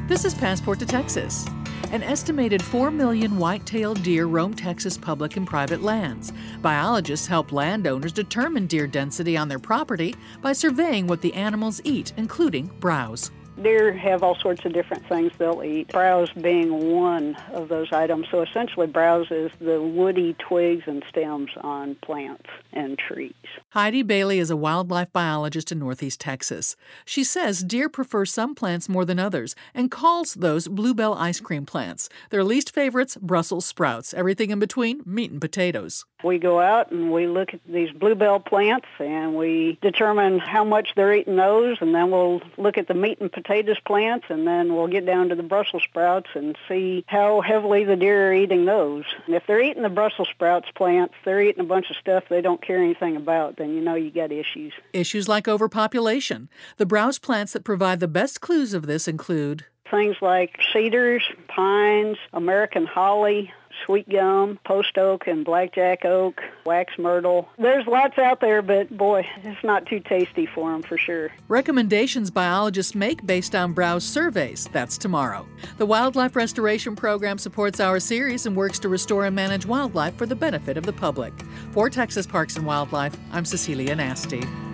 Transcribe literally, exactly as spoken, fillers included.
This is Passport to Texas. An estimated four million white-tailed deer roam Texas public and private lands. Biologists help landowners determine deer density on their property by surveying what the animals eat, including browse. Deer have all sorts of different things they'll eat, browse being one of those items. So essentially browse is the woody twigs and stems on plants and trees. Heidi Bailey is a wildlife biologist in Northeast Texas. She says deer prefer some plants more than others and calls those bluebell ice cream plants. Their least favorites, Brussels sprouts. Everything in between, meat and potatoes. We go out and we look at these bluebell plants and we determine how much they're eating those, and then we'll look at the meat and potatoes plants, and then we'll get down to the Brussels sprouts and see how heavily the deer are eating those. And if they're eating the Brussels sprouts plants, they're eating a bunch of stuff they don't care anything about, then you know you got issues. Issues like overpopulation. The browse plants that provide the best clues of this include things like cedars, pines, American holly, sweet gum, post oak and blackjack oak, wax myrtle. There's lots out there, but boy, it's not too tasty for them for sure. Recommendations biologists make based on browse surveys. That's tomorrow. The Wildlife Restoration Program supports our series and works to restore and manage wildlife for the benefit of the public. For Texas Parks and Wildlife, I'm Cecilia Nasty.